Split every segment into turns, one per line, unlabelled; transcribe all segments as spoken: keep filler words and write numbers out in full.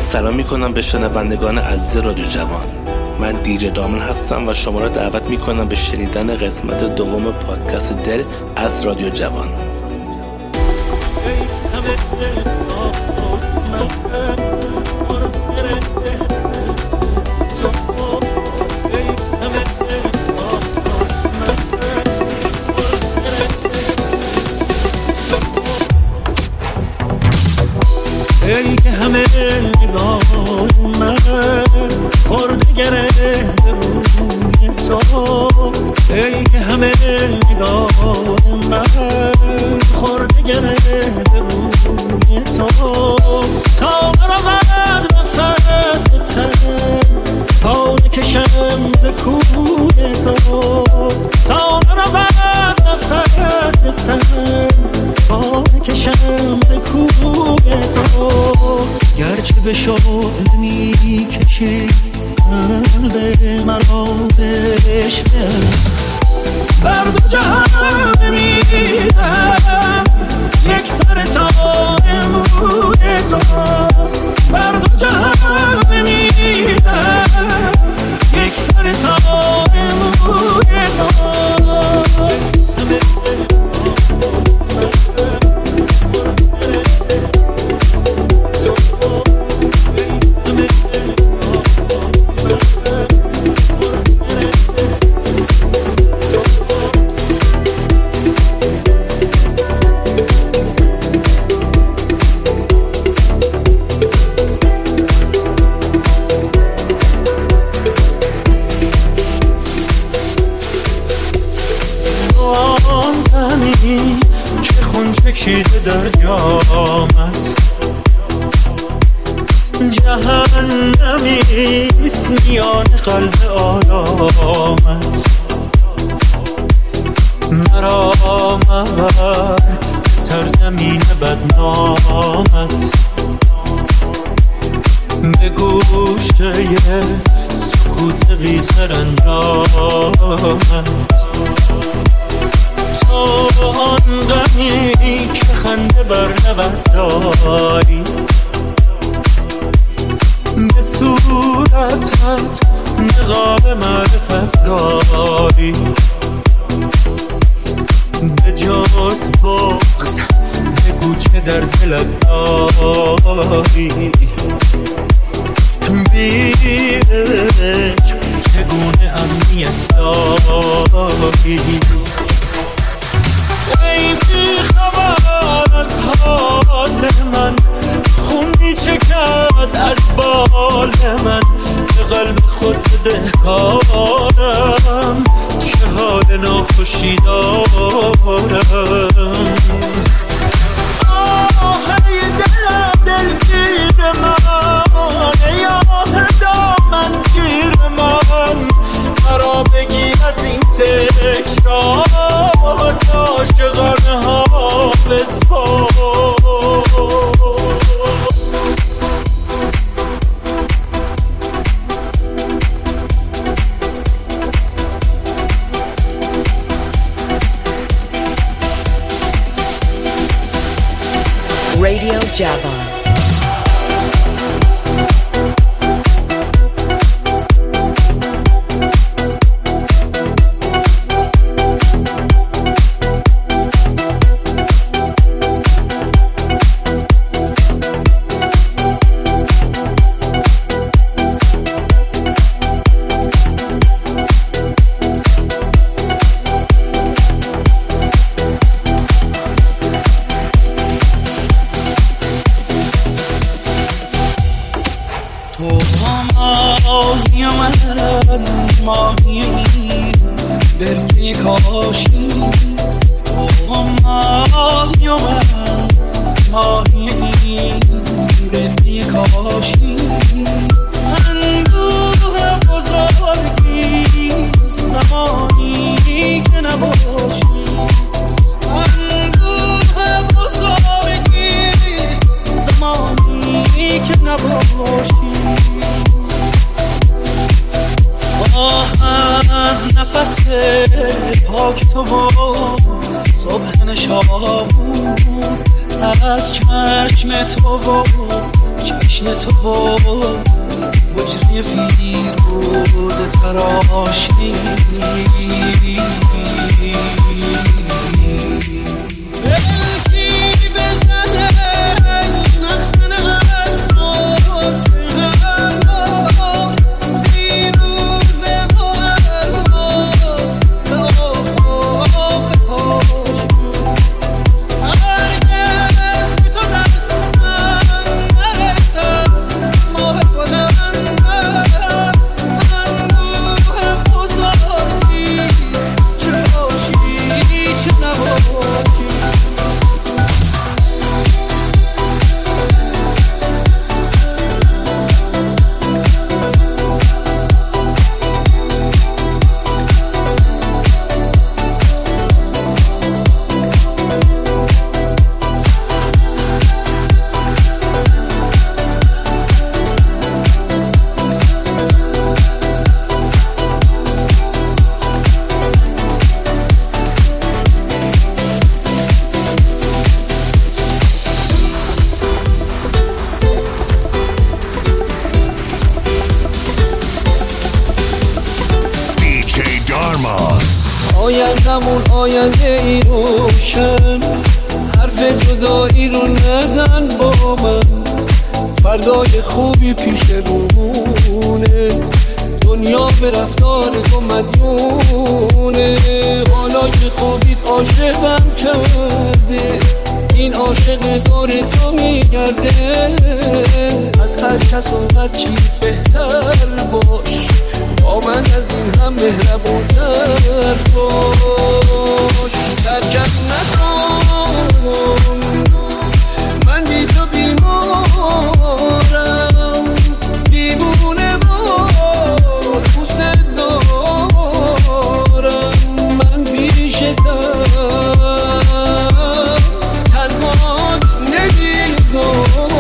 سلام میکنم به شنوندگان عزیز رادیو جوان. من دیجی دامن هستم و شما را دعوت میکنم به شنیدن قسمت دوم پادکست دل از رادیو جوان.
ای که همه نگاه من خورده گره روی تو، ای که همه نگاه من خورده گره روی تو، تا برود نفس تن پا نکشم ز کوی تو، تا برود نفس تن پا نکشم ز کوی تو، گرچه به شعله می کشی قلب مرا بشکه، بر دو جهان بمیرم یک سر تا موی تو، بر دو جهان بمیرم یک سر تا موی تو. چکیده در جامت جهنمیست میان قلب آرامت، مرا مبر سرزمین بدنامت، به گوشه سکوت قیصر انجامت، تو آن غمی که خنده بر لبت داری، به صورتت نقاب معرفت داری، به جز بغض بگو چه در دلت داری، بی عشق چگونه امنیت داری، ای بی خبر از حال من، خون می چکد از بال من، به قلب خود بدهکارم چه حال ناخوشی دارم. آه ای دل دلگیر من، ای آه دامن گیر من، مرا بگیر از این تکرار عاشقانه ها بسپار.
Radio Javan.
نفس پاک تو و صبح نشابون از چشم تو و چشم تو و وجه فیروز تراشی بلکی بزنه مخزن از موت فیروز و الماس به آفاق پاش هرگز بی تو دستم نرسم ماه بلندم انبوه بزرگی چه باشی چه نباشی آیندمون آینده ای روشن حرف جدایی رو نزن با من فردای خوبی پیش رومونه دنیا به رفتار تو مدیونه حالا که خوبیت عاشقم کرده این عاشق دور تو میگرده از هر کس و هر چیز بهتر باش با من از این هم مهربونتر باش ترکم نکن من بی تو بیمارم دیوونه بار پوست دارم من بیشتر تنهات نمیذارم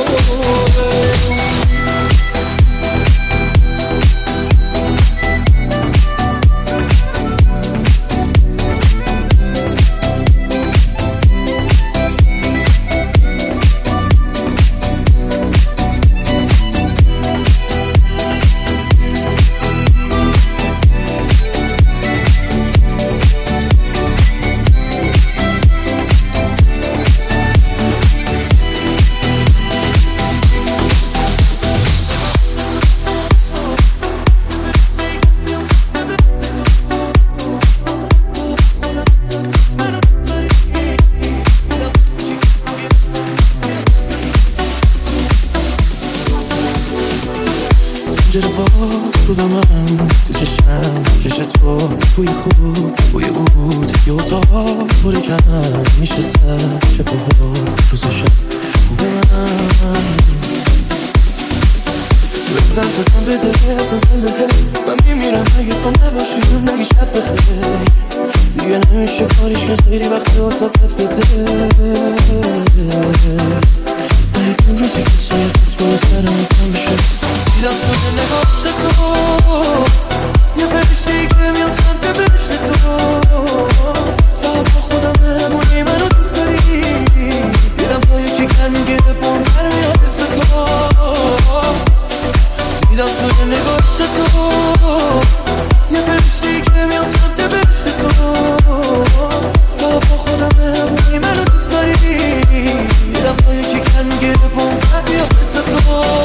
پنجره با رو به من تو چشم چش تو بوی خوب بوی عود یه اتاق پرکن میشه سر شب و روز و شب خوب من بزن تو کن بده احساس بده من میمیرم اگه تو نباشی نگی شب بخیر دیگه نمیشه کاریش کرد خیلی وقتی واسه تفتده باید اون روزی که سایت بس بالا سرم کم بشه دیدم تو به نگاشت تو یه فرشتی که میام سمت بهشت تو فقط با خودم بمونی منو دوست داری دیدم تا یکی کن میگه بپون برمیاد بست تو دیدم تو به نگاشت تو یه فرشتی که میام سمت بهشت تو فقط با خودم بمونی منو دوست داری دیدم تا یکی کن میگه بپون برمیاد بست تو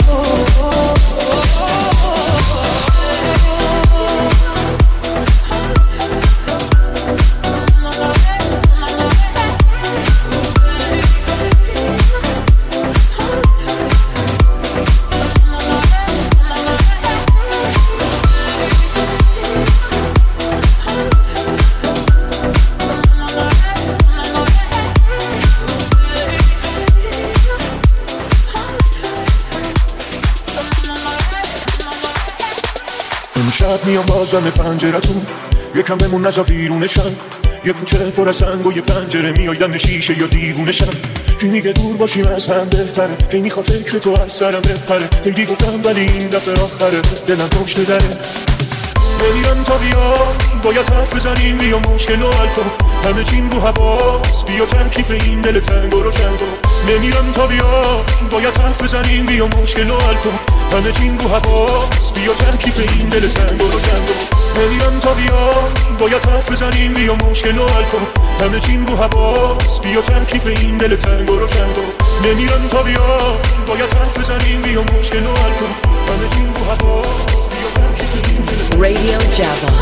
شب میام بازم پنجرتون یکم بمون نزا ویرونشم یه کوچه پر از سنگ و یه پنجره میای دم شیشه یا دیوونشم کی میگه دور باشیم از هم بهتره کی میخوا فکر تو از سرم بپره کی گفتم ولی این دفعه آخره دلم پشت دره نمیرم تا بیا باید حرف بزنیم بیا مشکل و حل کن همه چیم رو حواس بیا ترکیف این دل تنگ و روشن کن نمیرم تا بیا باید حرف بزنیم بیا مشکل و حل کن همه چیم رو حواس بیا ترکیف این دل تنگ و روشن کن نمیرم تا بیا باید حرف بزنیم بیا مشکل و حل کن همه چیم رو حواس بیا ترکیف این دل تنگ و روشن کن نمیرم تا بیا باید حرف بزنیم بیا مشکل و حل کن همه چیم رو حواس بیا ترکیف این دل تنگ
Radio Java.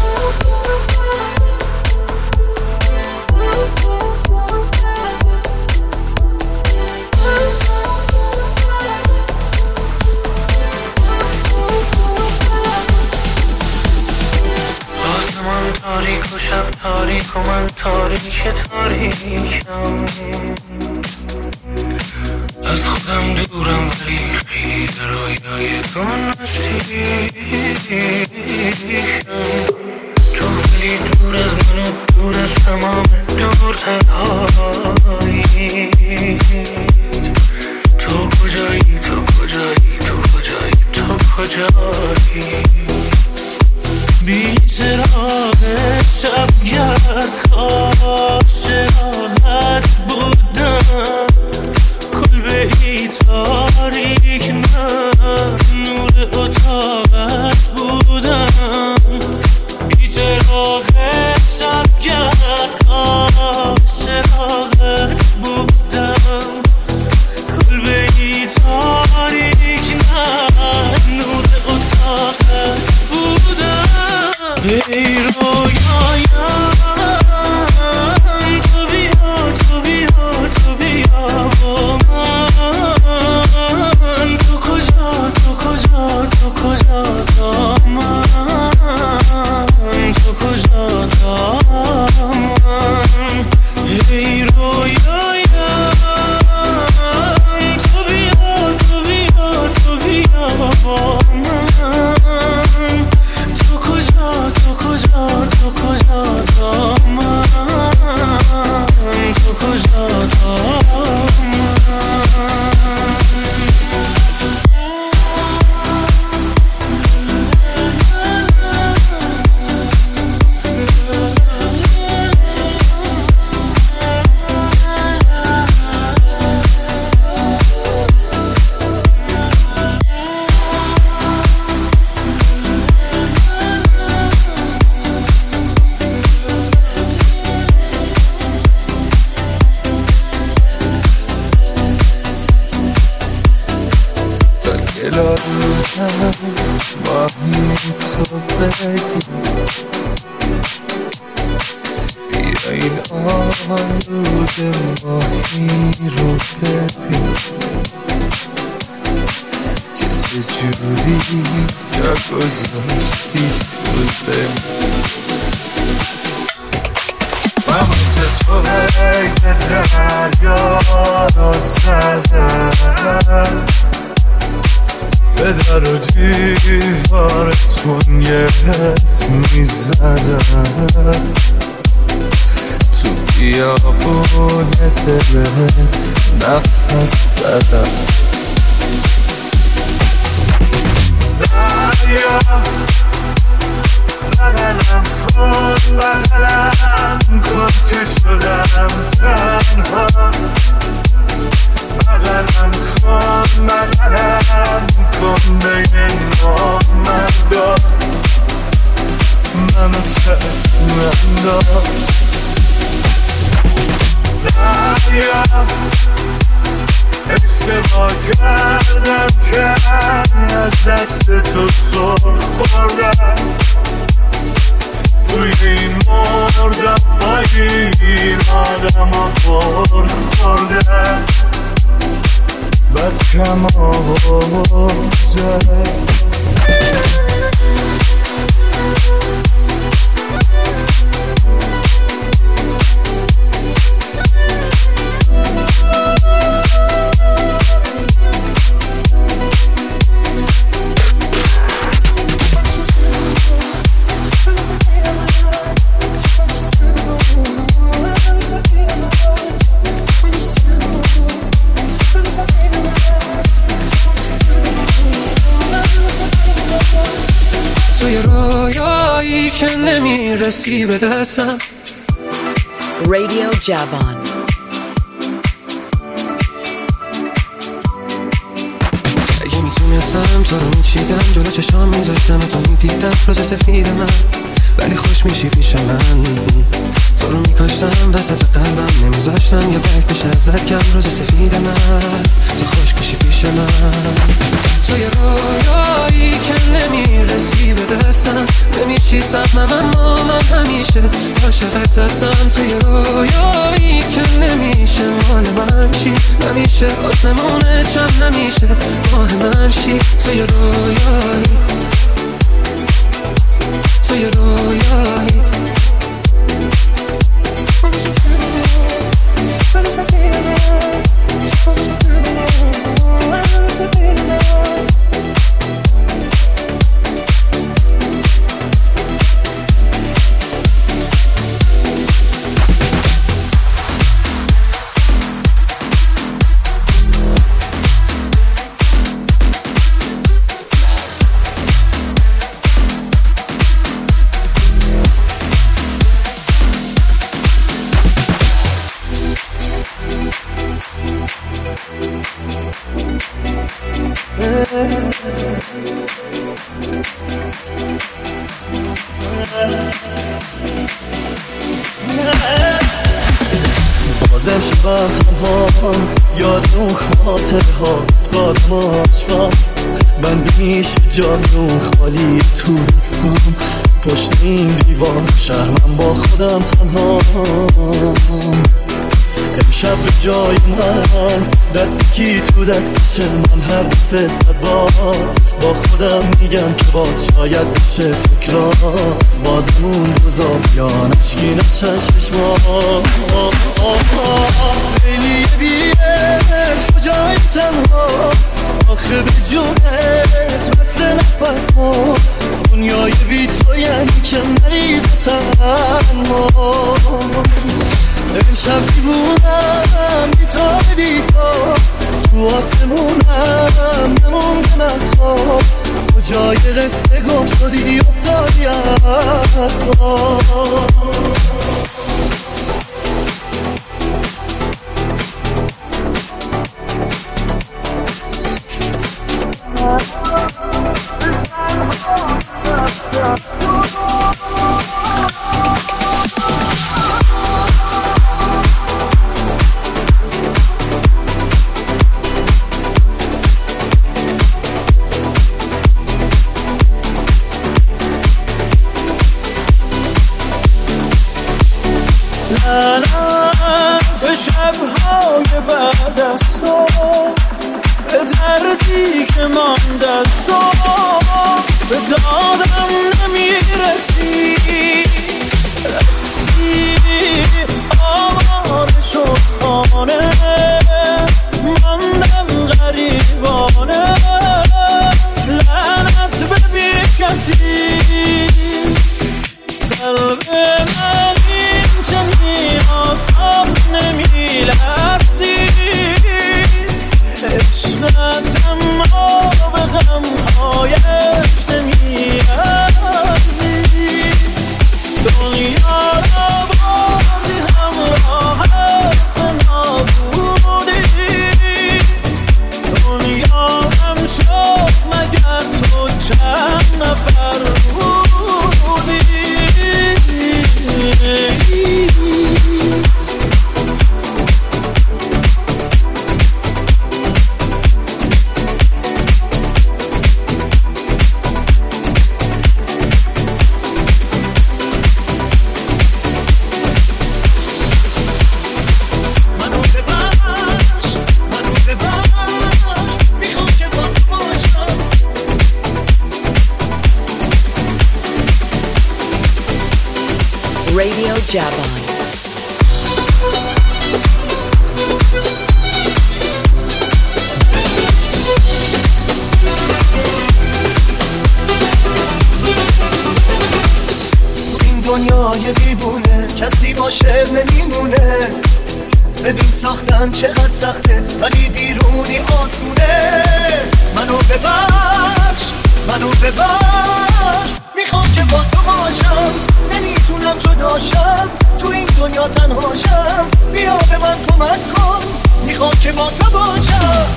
آسمان تاریک و شب تاریک و من تاریک تاریکم از خودم دورم ولی خیلی در رویای تو نزدیکم تو خیلی دور از من و دور از تمام دورترهایی تو کجایی تو کجایی تو کجایی تو کجایی بی چراغ شبگرد کاش راحت بودم کلبه ای تاریک من نور اتاقت بودم بی چراغ شبگرد کاش راحت بودم کلبه ای تاریک من نور اتاقت بودم ای رویایم تو بیا تو بیا تو بیا با من تو کجا تو کجا تو کجا تا من تو کجا تا من ای رویایم تو بیا تو بیا تو بیا با من تو کجا تو کجا تو کجا تا من تو کجا تا من
ماهی تو بگی بیا این آلود ماهی رو ببین که چجوری جا گذاشتیش تو زمین من مثل تو هی به دریا رو زدم به در و دیوارتون یه رت میزدم تو بیابون دلت نفس زدم دریا بغلم کن بغلم کن که شدم تنها بغلم کن بغلم کن بین ما مردا منو تکمن داشت دریا اشتباه کردم که از دست تو سر خوردم توی این مردم با این آدم ها پر خوردم بد کم آورده
که نمیرسی به دستم.
رادیو جوان.
اگه میتونستم تو رو میچیدم، جلو چشام میذاشتم تو میدیدم روز سفید من، ولی خوش میشی پیش من. تو رو میکاشتم وسط قلبم، نمیذاشتم یه برگ بشه ازت کم. روز سفید من، تو خوش میشی پیش من. تو یه رویایی که نمیرسی به دستم، نمیشی سبمم اما من همیشه عاشقت هستم. تو یه رویایی که نمیشه مال من شی، نمیشه آسمون چم، نمیشه ماه من شی. تو یه رویایی، تو یه رویایی.
بازم شبم تنها یاد اون خاطره ها افتادم عشقم. من بیش جای اون خالی تو دستم، پشت این دیوار شهرم با خودم تنها. امشب به جای من دستی کی تو دستشه، من هر دفعه صد بار با خودم میگم که باز شاید بشه تکرار. بازمون روزا بیان اشکی نشن چشما. خیلی بیش به جای تنها، آخه به جونت بس نفس ها. دنیای بی تو یعنی که مریض تنها. امشب دیوونم بی تو بی تو، تو آسمونم نموندم از تو. کجای قصه گم شدی افتادی از تو.
لعنت به شب‌های بعد از تو، به دردی که مانده از تو. به دادم نمیرسی، رفتی آواره شد خانه. ماندم غریبانه، لعنت به بی کسی. قلب من این چنین آسان نمی لرزی، عشقت اما به غمهایش نمی ارزی. دنیا را بردی همراهت نبودی، دنیا هم شد مگر تو چند نفر بودی.
رادیو جوان.
این دنیای دیوونه کسی باشه نمیمونه. ببین ساختن چقدر سخته ولی بیرونی آسونه. منو ببخش، منو ببخش، میخوام که با تو باشم، نمیتونم جداشم، تو این دنیا تنهاشم، بیا به من کمک کن، میخوام که با تو باشم.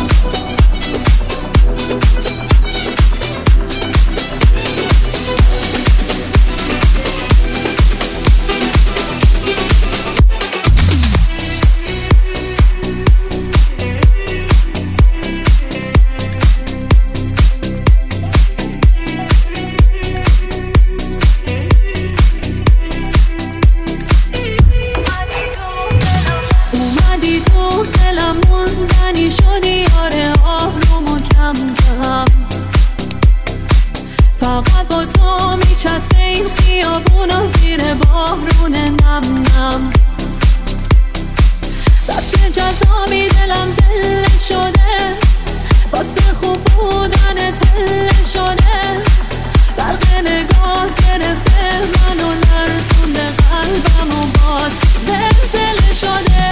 فقط با تو میچسبه این خیابونا زیر بارون نم نم، بس که جذابی دلم زله شده، واسه خوب بودنت پله شده، برق نگاه گرفته منو لرزونده قلبم و باز زلزله شده.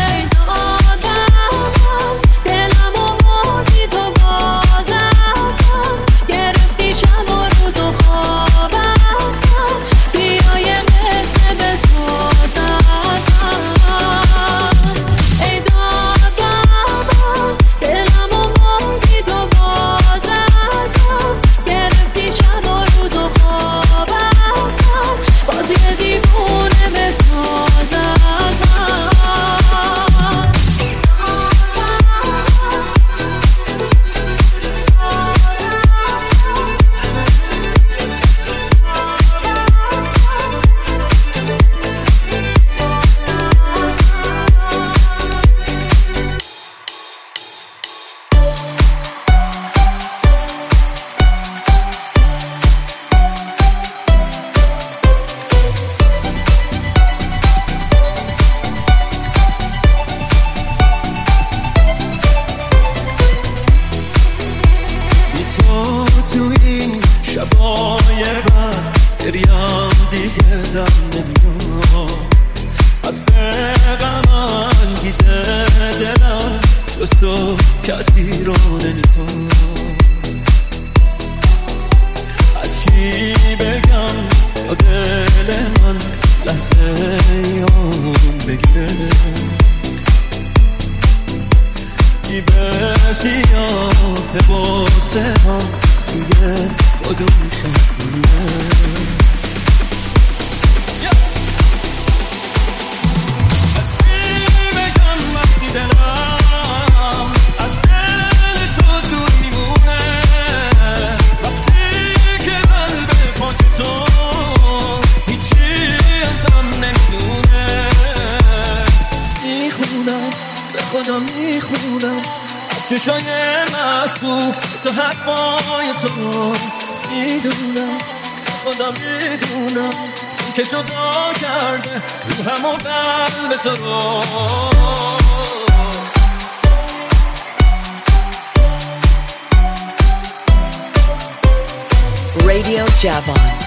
چشای مصبوب تو حرفای تو میدونم، خودم میدونم که جدا کرده روحم و قلب تو رو.
Radio Javon.